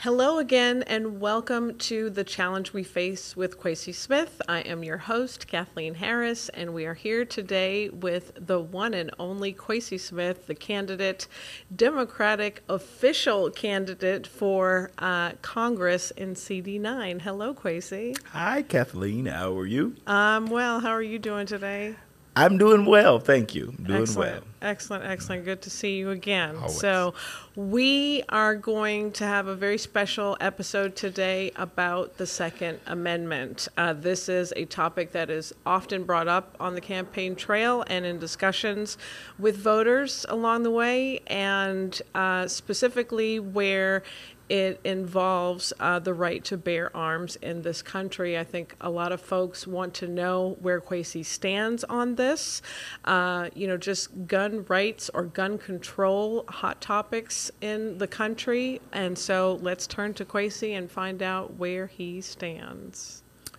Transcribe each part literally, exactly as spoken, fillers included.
Hello again, and welcome to The Challenge We Face with Kwesi Smith. I am your host, Kathleen Harris, and we are here today with the one and only Kwesi Smith, the candidate, Democratic official candidate for uh, Congress in C D nine. Hello, Kwesi. Hi, Kathleen. How are you? Um, well, how are you doing today? I'm doing well, thank you. Doing excellent, well. Excellent, excellent. Good to see you again. Always. So we are going to have a very special episode today about the Second Amendment. Uh, this is a topic that is often brought up on the campaign trail and in discussions with voters along the way, and uh, specifically where it involves uh, the right to bear arms in this country. I think a lot of folks want to know where Kwesi stands on this. Uh, you know, just gun rights or gun control, hot topics in the country. And so let's turn to Kwesi and find out where he stands.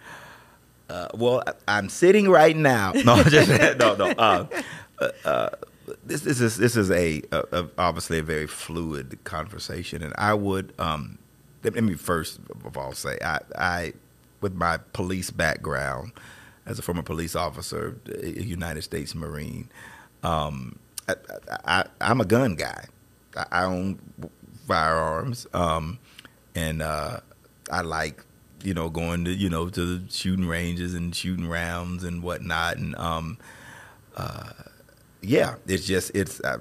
Uh, well, I'm sitting right now. No, just, no, no. Uh, uh, This, this is this is a, a, a obviously a very fluid conversation, and I would um, let, let me first of all say I, I, with my police background as a former police officer, a United States Marine, um, I, I, I'm a gun guy. I, I own firearms, um, and uh, I like you know going to you know to the shooting ranges and shooting rounds and whatnot, and um, uh, yeah, it's just it's uh,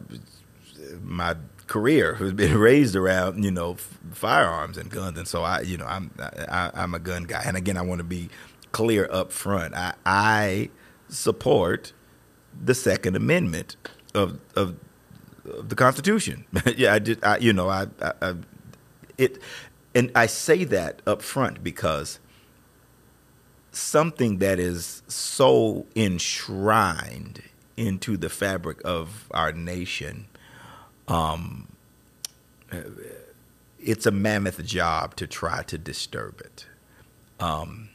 my career has been raised around you know f- firearms and guns, and so I you know I'm I, I'm a gun guy. And again, I want to be clear up front. I, I support the Second Amendment of of, of the Constitution. yeah, I just I, you know I, I, I it, and I say that up front because something that is so enshrined into the fabric of our nation, um, it's a mammoth job to try to disturb it. Um,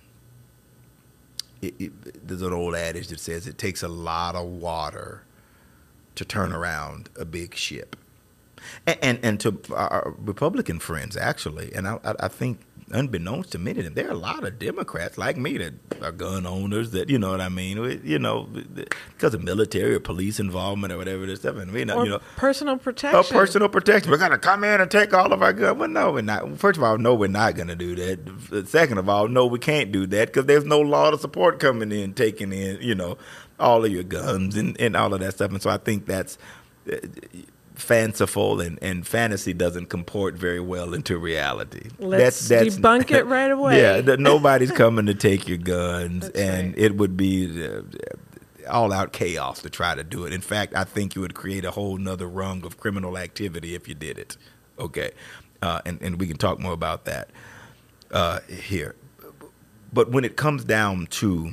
it, it. There's an old adage that says it takes a lot of water to turn around a big ship. And, and, and to our Republican friends, actually, and I, I think unbeknownst to many of them, there are a lot of Democrats like me that are gun owners that, you know what I mean, you know, because of military or police involvement or whatever it is. I mean, or you know, personal protection. Oh, personal protection. We're going to come in and take all of our guns. Well, no, we're not. First of all, no, we're not going to do that. Second of all, no, we can't do that because there's no law to support coming in, taking in, you know, all of your guns and, and all of that stuff. And so I think that's Uh, fanciful, and, and fantasy doesn't comport very well into reality. Let's that's, that's, debunk it right away. Yeah, the, nobody's coming to take your guns, that's and right. It would be uh, all-out chaos to try to do it. In fact, I think you would create a whole nother rung of criminal activity if you did it. Okay, uh, and, and we can talk more about that uh, here. But when it comes down to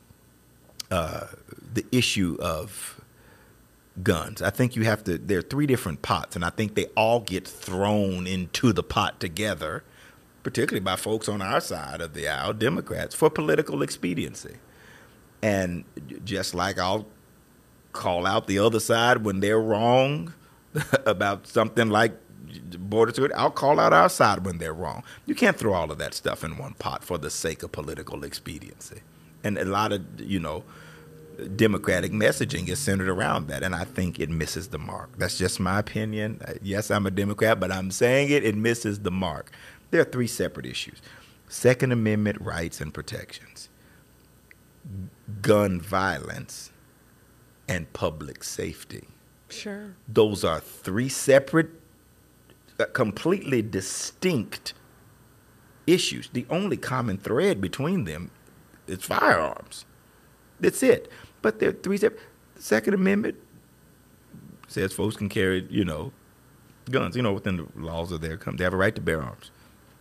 uh, the issue of guns, I think you have to, there are three different pots, and I think they all get thrown into the pot together, particularly by folks on our side of the aisle, Democrats, for political expediency. And just like I'll call out the other side when they're wrong about something like border security, I'll call out our side when they're wrong. You can't throw all of that stuff in one pot for the sake of political expediency. And a lot of, you know, Democratic messaging is centered around that, and I think it misses the mark. That's just my opinion. Yes, I'm a Democrat, but I'm saying it, it misses the mark. There are three separate issues: Second Amendment rights and protections, gun violence, and public safety. Sure. Those are three separate, uh, completely distinct issues. The only common thread between them is firearms. That's it. But there are three separate. The Second Amendment says folks can carry, you know, guns, you know, within the laws of their country. They have a right to bear arms.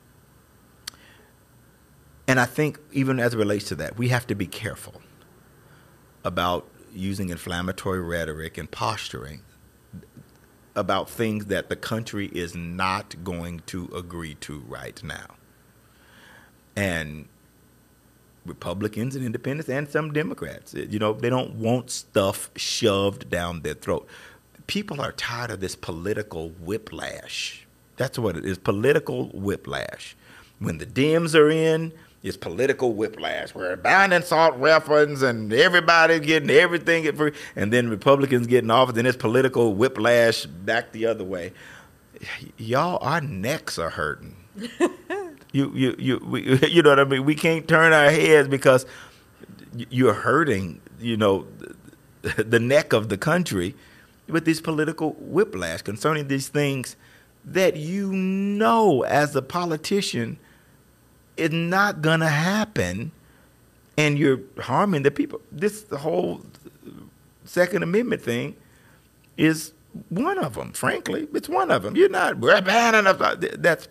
And I think even as it relates to that, we have to be careful about using inflammatory rhetoric and posturing about things that the country is not going to agree to right now. And Republicans and independents and some Democrats, you know, they don't want stuff shoved down their throat. People are tired of this political whiplash That's what it is, political whiplash. When the Dems are in, it's political whiplash. We're buying assault weapons and everybody getting everything, at free, and then Republicans getting off, and then it's political whiplash back the other way. Y'all, our necks are hurting. you, you, you, we, you know what I mean? We can't turn our heads because you're hurting, you know, the neck of the country with this political whiplash concerning these things that you know as a politician is not going to happen, and you're harming the people. This the whole Second Amendment thing is one of them, frankly. It's one of them. You're not, we're banning us. That's,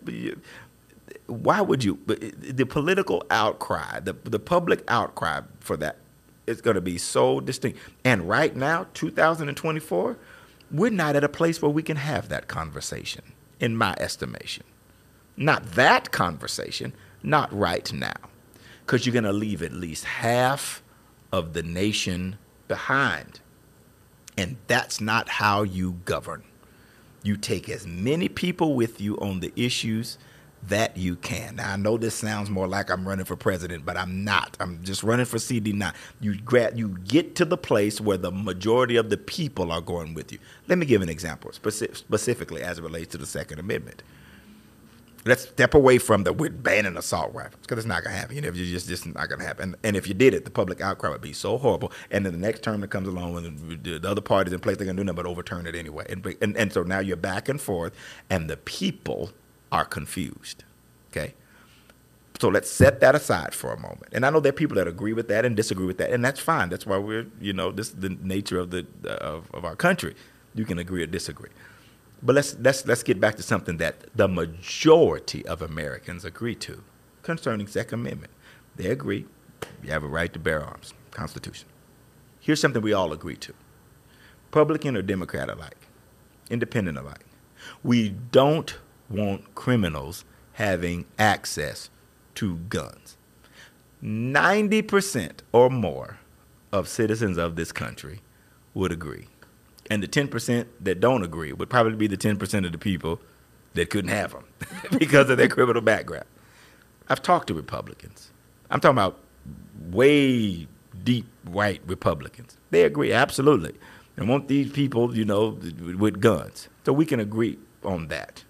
why would you? The political outcry, the, the public outcry for that is going to be so distinct. And right now, two thousand twenty-four, we're not at a place where we can have that conversation, in my estimation. Not that conversation, not right now. Because you're going to leave at least half of the nation behind. And that's not how you govern. You take as many people with you on the issues that you can. Now, I know this sounds more like I'm running for president, but I'm not. I'm just running for C D nine. You gra- you get to the place where the majority of the people are going with you. Let me give an example, speci- specifically as it relates to the Second Amendment. Let's step away from the we're banning assault rifles, because it's not going to happen. You know, you just just not going to happen. And, and if you did it, the public outcry would be so horrible. And then the next term that comes along, when the, the other parties in place, they're going to do nothing but overturn it anyway. And, and and so now you're back and forth, and the people are confused. Okay, so let's set that aside for a moment. And I know there are people that agree with that and disagree with that, and that's fine. That's why we're, you know, this is the nature of the of, of our country. You can agree or disagree. But let's let's let's get back to something that the majority of Americans agree to concerning Second Amendment. They agree you have a right to bear arms, Constitution. Here's something we all agree to. Republican or Democrat alike, independent alike. We don't want criminals having access to guns. ninety percent or more of citizens of this country would agree. And the ten percent that don't agree would probably be the ten percent of the people that couldn't have them because of their criminal background. I've talked to Republicans. I'm talking about way deep white Republicans. They agree, absolutely. They want these people, you know, with guns. So we can agree on that.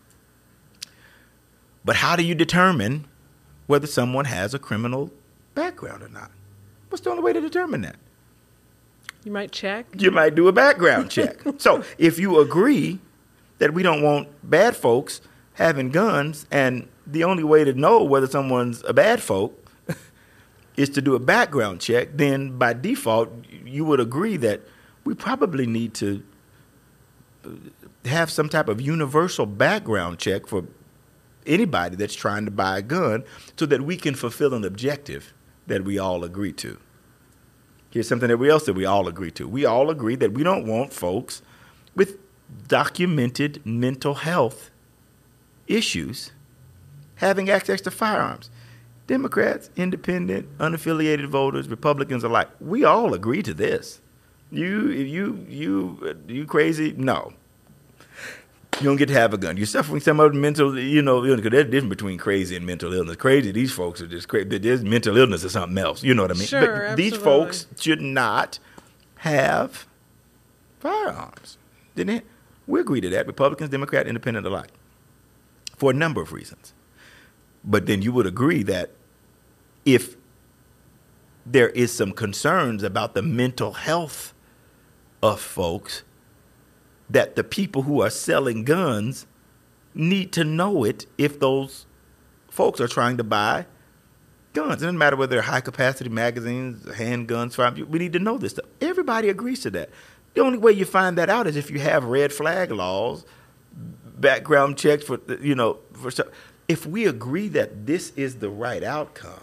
But how do you determine whether someone has a criminal background or not? What's the only way to determine that? You might check. You might do a background check. So if you agree that we don't want bad folks having guns, and the only way to know whether someone's a bad folk is to do a background check, then by default, you would agree that we probably need to have some type of universal background check for anybody that's trying to buy a gun so that we can fulfill an objective that we all agree to. Here's something that we else that we all agree to. We all agree that we don't want folks with documented mental health issues having access to firearms. Democrats, independent, unaffiliated voters, Republicans alike, we all agree to this. You, you, you, you crazy? No. You don't get to have a gun. You're suffering some of the mental, you know, because there's a difference between crazy and mental illness. Crazy, these folks are just crazy. There's mental illness or something else. You know what I mean? Sure, but absolutely. These folks should not have firearms. Didn't it? We agree to that, Republicans, Democrats, independent alike, for a number of reasons. But then you would agree that if there is some concerns about the mental health of folks, that the people who are selling guns need to know it if those folks are trying to buy guns. It doesn't matter whether they're high-capacity magazines, handguns, firearms. We need to know this stuff. Everybody agrees to that. The only way you find that out is if you have red flag laws, background checks for, you know, for stuff. If we agree that this is the right outcome,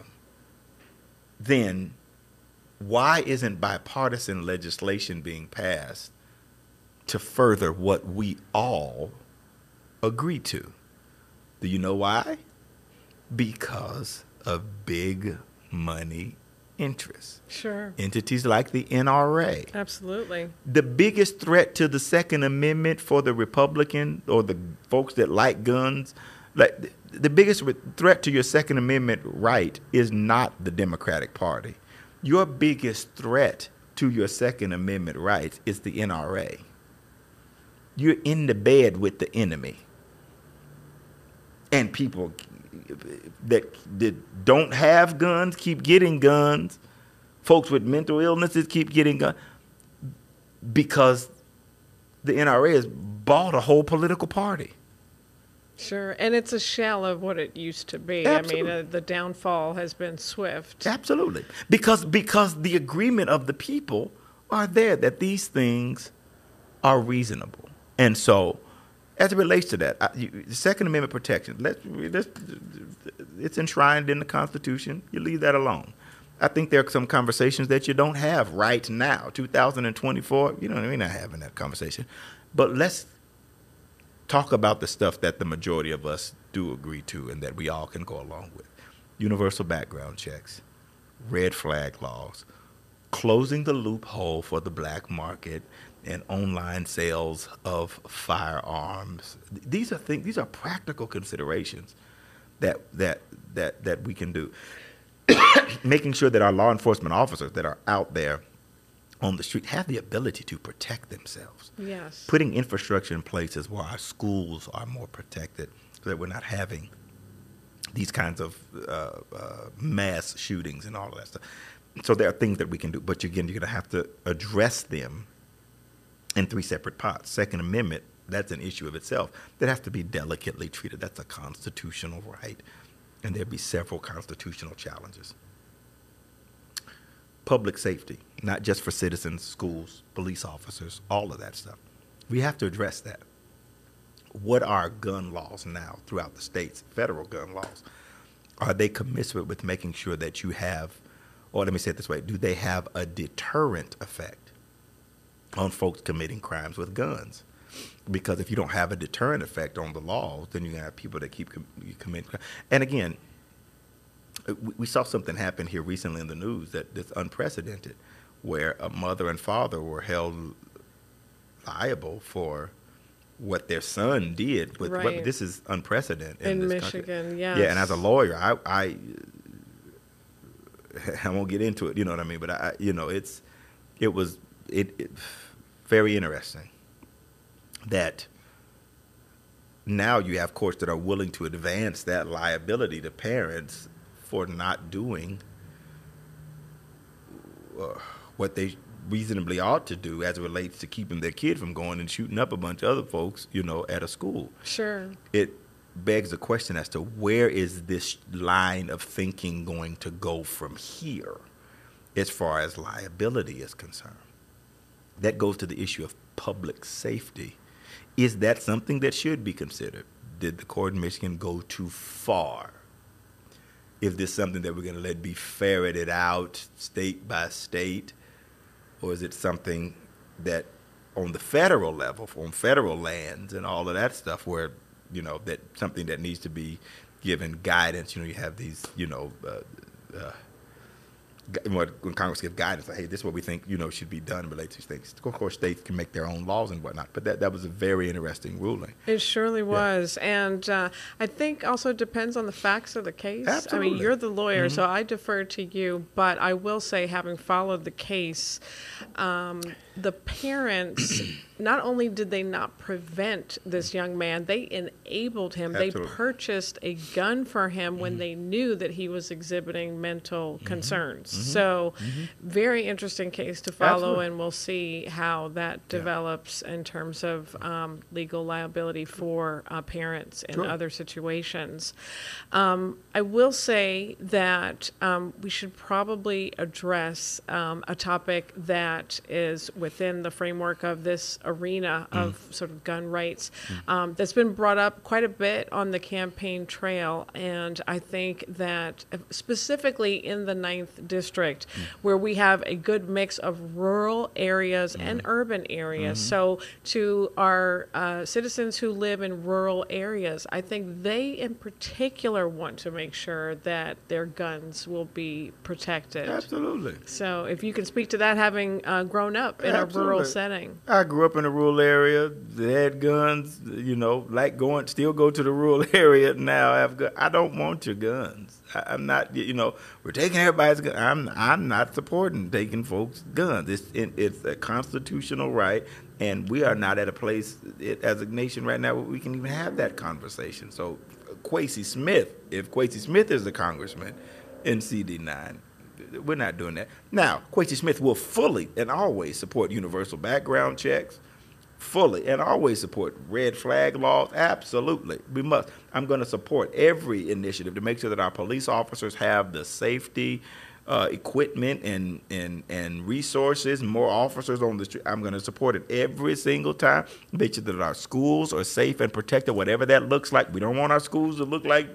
then why isn't bipartisan legislation being passed to further what we all agree to? Do you know why? Because of big money interests. Sure. Entities like the N R A. Absolutely. The biggest threat to the Second Amendment for the Republican or the folks that like guns, like the biggest re- threat to your Second Amendment right is not the Democratic Party. Your biggest threat to your Second Amendment rights is the N R A. You're in the bed with the enemy. And people that, that don't have guns keep getting guns. Folks with mental illnesses keep getting guns because the N R A has bought a whole political party. Sure, and it's a shell of what it used to be. Absolutely. I mean, uh, the downfall has been swift. Absolutely. Because because the agreement of the people are there that these things are reasonable. And so, as it relates to that, I, you, the Second Amendment protection, let's, let's, it's enshrined in the Constitution. You leave that alone. I think there are some conversations that you don't have right now, two thousand twenty-four. You know, we're not having that conversation. But let's talk about the stuff that the majority of us do agree to and that we all can go along with. Universal background checks, red flag laws, closing the loophole for the black market and online sales of firearms. These are things, these are practical considerations that that that that we can do. Making sure that our law enforcement officers that are out there on the street have the ability to protect themselves. Yes. Putting Putting infrastructure in places where our schools are more protected so that we're not having these kinds of uh, uh, mass shootings and all of that stuff. So there are things that we can do, but again, you're going to have to address them in three separate pots. Second Amendment, that's an issue of itself that has to be delicately treated. That's a constitutional right, and there'd be several constitutional challenges. Public safety, not just for citizens, schools, police officers, all of that stuff. We have to address that. What are gun laws now throughout the states, federal gun laws? Are they commensurate with making sure that you have, or let me say it this way, do they have a deterrent effect on folks committing crimes with guns? Because if you don't have a deterrent effect on the laws, then you're going to have people that keep com- committing crimes. And again, we, we saw something happen here recently in the news that, that's unprecedented, where a mother and father were held liable for what their son did. With Right. what, this is unprecedented in, In this Michigan, country. yes. Yeah, and as a lawyer, I, I I won't get into it. You know what I mean? But I, you know, it's it was it, it very interesting that now you have courts that are willing to advance that liability to parents for not doing uh, what they reasonably ought to do as it relates to keeping their kid from going and shooting up a bunch of other folks, you know, at a school. Sure. It begs the question as to where is this line of thinking going to go from here as far as liability is concerned. That goes to the issue of public safety. Is that something that should be considered? Did the court in Michigan go too far? Is this something that we're going to let be ferreted out state by state? Or is it something that on the federal level, on federal lands and all of that stuff where, you know, that something that needs to be given guidance? You know, you have these, you know, uh, uh, when Congress gives guidance, like, hey, this is what we think, you know, should be done related to things. Of course, states can make their own laws and whatnot, but that, that was a very interesting ruling. It surely was. Yeah. And uh, I think also it depends on the facts of the case. Absolutely. I mean, you're the lawyer, Mm-hmm. so I defer to you. But I will say, having followed the case, um, the parents, not only did they not prevent this young man, they enabled him. Absolutely. They purchased a gun for him when mm-hmm. they knew that he was exhibiting mental mm-hmm. concerns. Mm-hmm. So mm-hmm. very interesting case to follow, Absolutely. And we'll see how that develops yeah. in terms of um, legal liability for uh, parents in sure. other situations. Um, I will say that um, we should probably address um, a topic that is with within the framework of this arena of mm. sort of gun rights. Mm. Um, that's been brought up quite a bit on the campaign trail, and I think that specifically in the ninth District, mm. where we have a good mix of rural areas mm. and urban areas. Mm-hmm. So to our uh, citizens who live in rural areas, I think they in particular want to make sure that their guns will be protected. Absolutely. So if you can speak to that, having uh, grown up in Absolutely. a rural setting. I grew up in a rural area. They had guns, you know, like going, still go to the rural area now. Have gun. I don't want your guns. I, I'm not, you know, we're taking everybody's gun. I'm, I'm not supporting taking folks' guns. It's, it, it's a constitutional right, and we are not at a place it, as a nation right now where we can even have that conversation. So Kwesi Smith, if Kwesi Smith is the congressman in C D nine, we're not doing that. Now, Kwesi Smith will fully and always support universal background checks, fully and always support red flag laws. Absolutely, we must. I'm going to support every initiative to make sure that our police officers have the safety, uh, equipment, and, and, and resources, more officers on the street. I'm going to support it every single time. Make sure that our schools are safe and protected, whatever that looks like. We don't want our schools to look like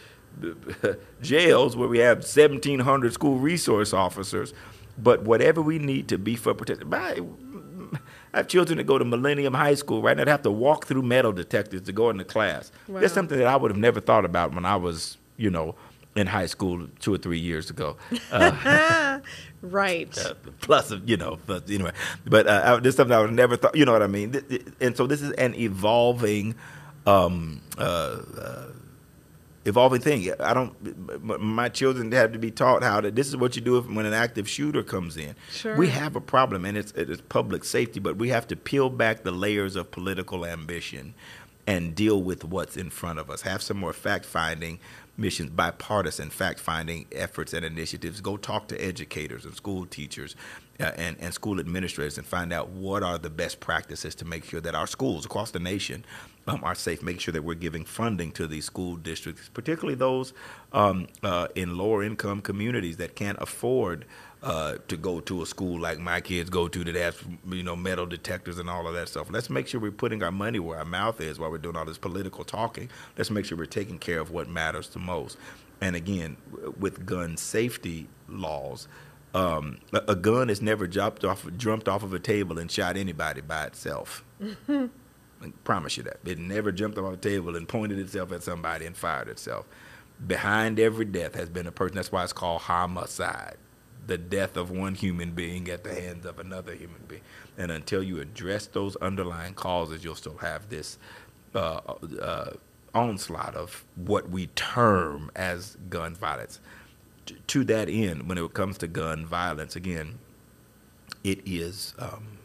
jails where we have seventeen hundred school resource officers, but whatever we need to be for protection. I have children that go to Millennium High School right now. They have to walk through metal detectors to go into class. Wow. That's something that I would have never thought about when I was, you know, in high school two or three years ago. Uh, right. Uh, plus, you know, but anyway, but uh, this is something I would have never thought. You know what I mean? And so this is an evolving. Um, uh, uh, Evolving thing. I don't. My children have to be taught how to. This is what you do if, when an active shooter comes in. Sure. We have a problem, and it's it's public safety. But we have to peel back the layers of political ambition, and deal with what's in front of us. Have some more fact-finding missions, bipartisan fact-finding efforts and initiatives. Go talk to educators and school teachers uh, and and school administrators, and find out what are the best practices to make sure that our schools across the nation Um, are safe, make sure that we're giving funding to these school districts, particularly those um, uh, in lower income communities that can't afford uh, to go to a school like my kids go to that has, you know, metal detectors and all of that stuff. Let's make sure we're putting our money where our mouth is while we're doing all this political talking. Let's make sure we're taking care of what matters the most. And again, with gun safety laws, um, a, a gun is never jumped off, jumped off of a table and shot anybody by itself. I promise you that. It never jumped off the table and pointed itself at somebody and fired itself. Behind every death has been a person. That's why it's called homicide, the death of one human being at the hands of another human being. And until you address those underlying causes, you'll still have this uh, uh, onslaught of what we term as gun violence. T- to that end, when it comes to gun violence, again, it is, um,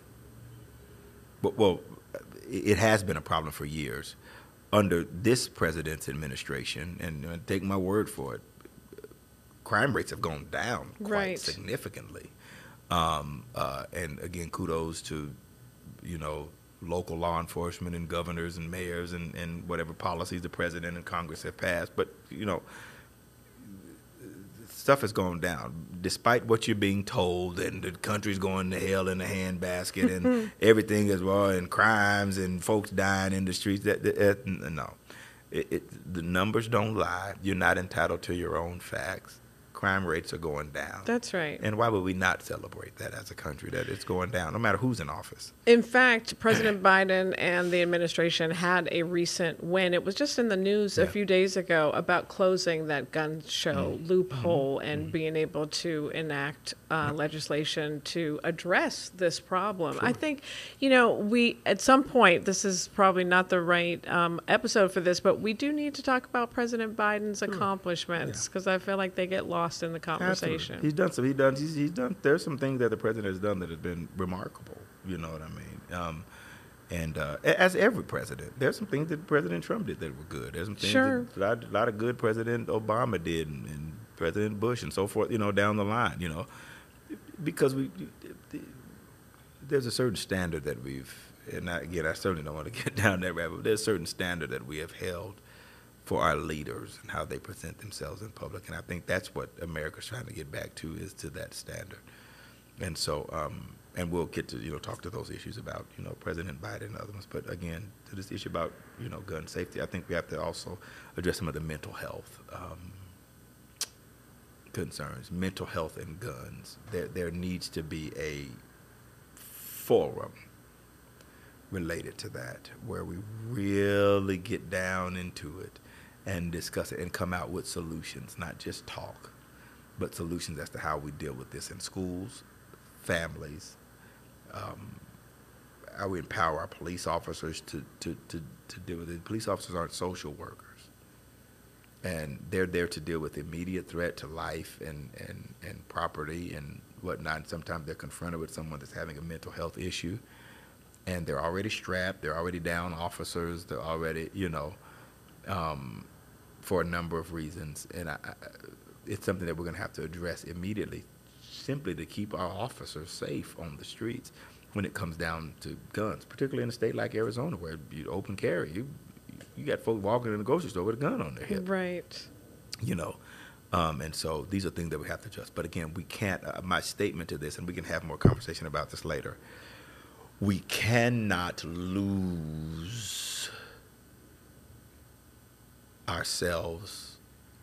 well, it has been a problem for years. Under this president's administration, and uh, take my word for it, crime rates have gone down quite right. significantly. Um, uh, and again, kudos to, you know, local law enforcement and governors and mayors and, and whatever policies the president and Congress have passed. But, you know, stuff has gone down, despite what you're being told, and the country's going to hell in a handbasket, and everything is well, and crimes and folks dying in the streets. That, that, that no, it, it, the numbers don't lie. You're not entitled to your own facts. Crime rates are going down. That's right. And why would we not celebrate that as a country, that it's going down, no matter who's in office? In fact, President Biden and the administration had a recent win. It was just in the news yeah. a few days ago about closing that gun show mm-hmm. loophole mm-hmm. and mm-hmm. being able to enact uh, mm-hmm. legislation to address this problem. Sure. I think, you know, we, at some point, this is probably not the right um, episode for this, but we do need to talk about President Biden's sure. accomplishments, because yeah. I feel like they get lost in the conversation. Absolutely. He's done some. He done. He's, he's done. There's some things that the president has done that have been remarkable. You know what I mean? Um, and uh, as every president, there's some things that President Trump did that were good. There's some things sure. that a lot, a lot of good President Obama did, and, and President Bush, and so forth. You know, down the line. You know, because we there's a certain standard that we've. And I, again, I certainly don't want to get down that rabbit. But there's a certain standard that we have held for our leaders and how they present themselves in public. And I think that's what America's trying to get back to, is to that standard. And so um, and we'll get to, you know, talk to those issues about, you know, President Biden and others. But again, to this issue about, you know, gun safety, I think we have to also address some of the mental health um, concerns, mental health and guns. There, there needs to be a forum related to that where we really get down into it and discuss it and come out with solutions, not just talk, but solutions as to how we deal with this in schools, families, um, how we empower our police officers to, to, to, to deal with it. Police officers aren't social workers. And they're there to deal with immediate threat to life and, and, and property and whatnot. And sometimes they're confronted with someone that's having a mental health issue, and they're already strapped, they're already down officers, they're already, you know, um, for a number of reasons. And I, I, it's something that we're going to have to address immediately, simply to keep our officers safe on the streets when it comes down to guns, particularly in a state like Arizona where you open carry, you you got folks walking in the grocery store with a gun on their hip. Right. You know, um, and so these are things that we have to adjust. But again, we can't, uh, my statement to this, and we can have more conversation about this later, we cannot lose ourselves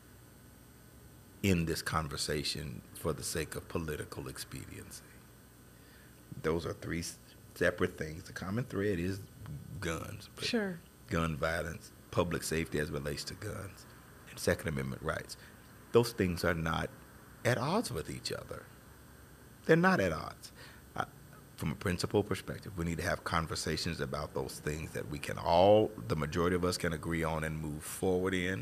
in this conversation for the sake of political expediency. Those are three separate things. The common thread is guns. But Sure. gun violence, public safety as it relates to guns, and Second Amendment rights. Those things are not at odds with each other. They're not at odds. I, from a principle perspective, we need to have conversations about those things that we can all, the majority of us can agree on and move forward in.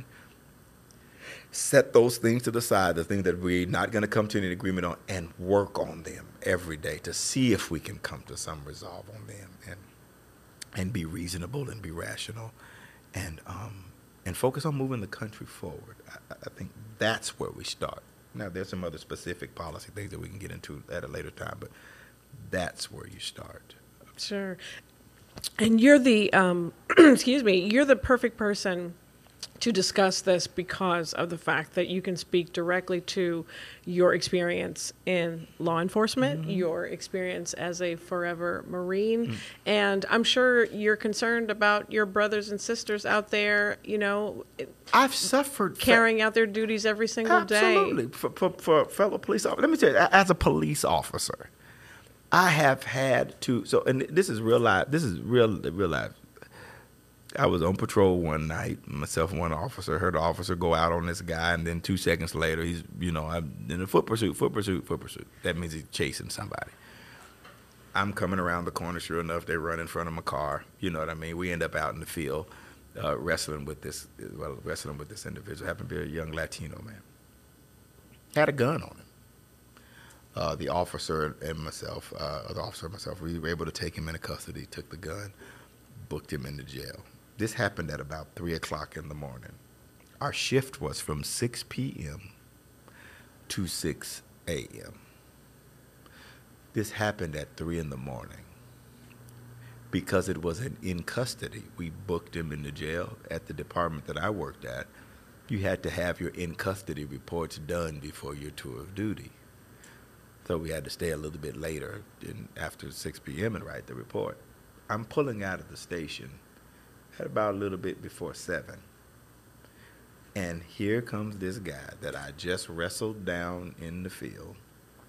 Set those things to the side, the things that we're not going to come to any agreement on, and work on them every day to see if we can come to some resolve on them. And and be reasonable and be rational, and um, and focus on moving the country forward. I, I think that's where we start. Now, there's some other specific policy things that we can get into at a later time, but that's where you start. Sure. And you're the, um, excuse me, you're the perfect person to discuss this because of the fact that you can speak directly to your experience in law enforcement, mm-hmm. your experience as a forever Marine, mm-hmm. and I'm sure you're concerned about your brothers and sisters out there, you know. I've suffered. Carrying out their duties every single Absolutely. day. For, for, for fellow police officers. Let me tell you, as a police officer, I have had to, so, and this is real life, this is real, real life. I was on patrol one night, myself and one officer, heard the officer go out on this guy, and then two seconds later, he's, you know, I'm in a foot pursuit, foot pursuit, foot pursuit. That means he's chasing somebody. I'm coming around the corner, sure enough, they run in front of my car. You know what I mean? We end up out in the field uh, wrestling with this, well, wrestling with this individual. Happened to be a young Latino man. Had a gun on him. Uh, the officer and myself, uh, the officer and myself, we were able to take him into custody, took the gun, booked him into jail. This happened at about three o'clock in the morning. Our shift was from six p.m. to six a.m. This happened at three in the morning. Because it was an in custody, we booked him into jail at the department that I worked at. You had to have your in custody reports done before your tour of duty. So we had to stay a little bit later in, after six p.m. and write the report. I'm pulling out of the station at about a little bit before seven. And here comes this guy that I just wrestled down in the field,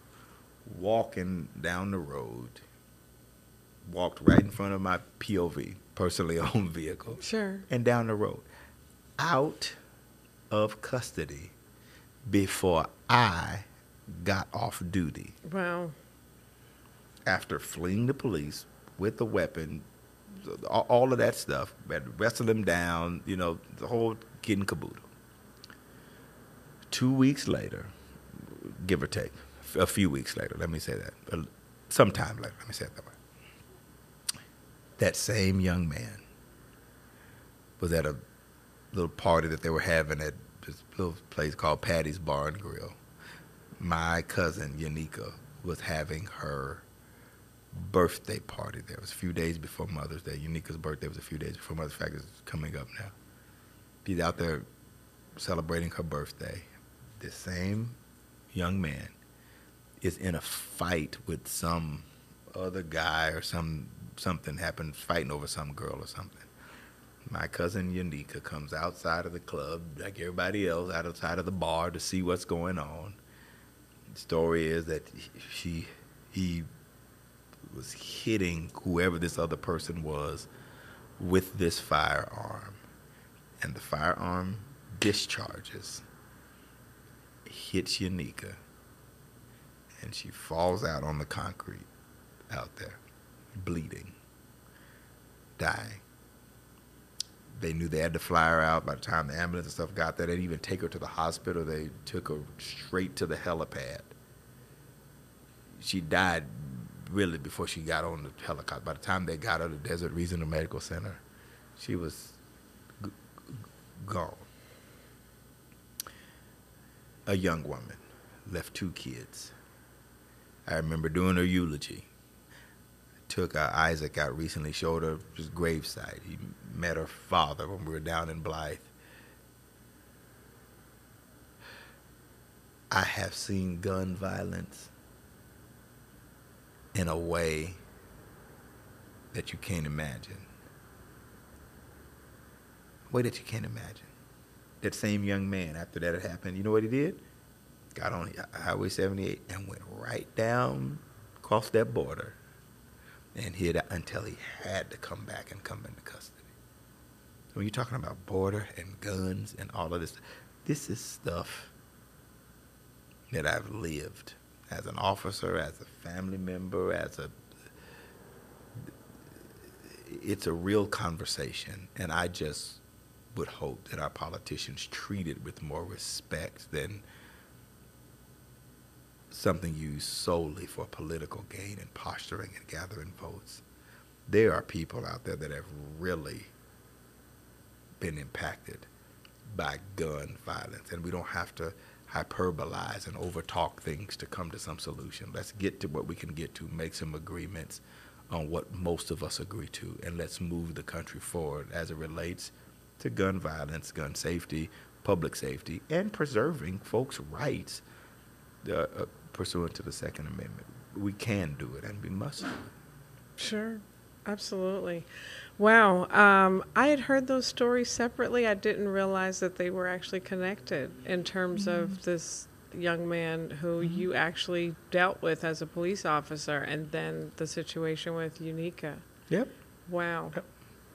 walking down the road, walked right in front of my P O V, personally owned vehicle. Sure. And down the road, out of custody before I got off duty. Wow. After fleeing the police with a weapon, all of that stuff, had to wrestle him down, you know, the whole kid and caboodle. Two weeks later, give or take, a few weeks later, let me say that, sometime later, let me say it that way, that same young man was at a little party that they were having at this little place called Patty's Bar and Grill. My cousin, Yanika, was having her birthday party there. It was a few days before Mother's Day. Unika's birthday was a few days before Mother's Day. In fact, it's coming up now. He's out there celebrating her birthday. This same young man is in a fight with some other guy or some something happened, fighting over some girl or something. My cousin Unica comes outside of the club, like everybody else, outside of the bar to see what's going on. The story is that she, he was hitting whoever this other person was with this firearm. And the firearm discharges, hits Unica, and she falls out on the concrete out there, bleeding, dying. They knew they had to fly her out. By the time the ambulance and stuff got there, they didn't even take her to the hospital. They took her straight to the helipad. She died really before she got on the helicopter. By the time they got her to Desert Regional Medical Center, she was g- g- gone. A young woman left two kids. I remember doing her eulogy. Took uh, Isaac out recently, showed her his gravesite. He met her father when we were down in Blythe. I have seen gun violence in a way that you can't imagine. A way that you can't imagine. That same young man, after that had happened, you know what he did? Got on Highway seventy-eight and went right down, across that border, and hid out until he had to come back and come into custody. When you're talking about border and guns and all of this, this is stuff that I've lived as an officer, as a family member, as a, it's a real conversation, and I just would hope that our politicians treat it with more respect than something used solely for political gain and posturing and gathering votes. There are people out there that have really been impacted by gun violence, and we don't have to hyperbolize and overtalk things to come to some solution. Let's get to what we can get to, make some agreements on what most of us agree to, and let's move the country forward as it relates to gun violence, gun safety, public safety, and preserving folks' rights uh, uh, pursuant to the Second Amendment. We can do it, and we must do it. Sure, absolutely. Wow, um, I had heard those stories separately. I didn't realize that they were actually connected in terms mm-hmm. of this young man who mm-hmm. you actually dealt with as a police officer, and then the situation with Unica. Yep. Wow. Yep.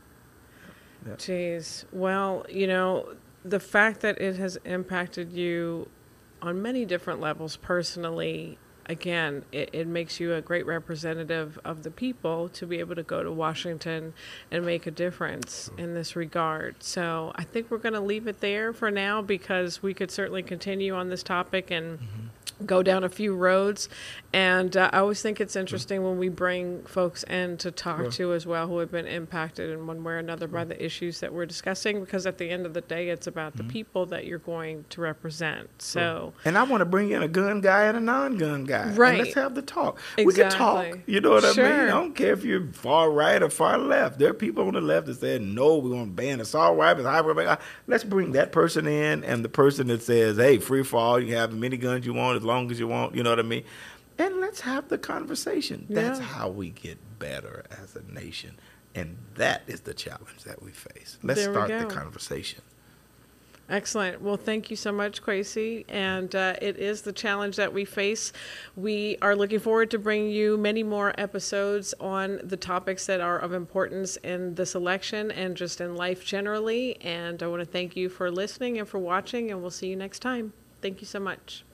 Yep. Jeez. Well, you know, the fact that it has impacted you on many different levels personally, again, it, it makes you a great representative of the people to be able to go to Washington and make a difference in this regard. So I think we're going to leave it there for now, because we could certainly continue on this topic and mm-hmm. go down a few roads. And uh, I always think it's interesting mm-hmm. when we bring folks in to talk sure. to as well who have been impacted in one way or another sure. by the issues that we're discussing, because at the end of the day, it's about mm-hmm. the people that you're going to represent. So, sure. And I want to bring in a gun guy and a non-gun guy. Right. And let's have the talk. Exactly. We can talk. You know what sure. I mean? I don't care if you're far right or far left. There are people on the left that said, no, we want to ban assault rifles. Let's bring that person in, and the person that says, hey, free for all, you can have as many guns you want as long as you want. You know what I mean? And let's have the conversation. That's yeah. how we get better as a nation. And that is the challenge that we face. Let's there start the conversation. Excellent. Well, thank you so much, Kwesi. And uh, it is the challenge that we face. We are looking forward to bringing you many more episodes on the topics that are of importance in this election and just in life generally. And I want to thank you for listening and for watching, and we'll see you next time. Thank you so much.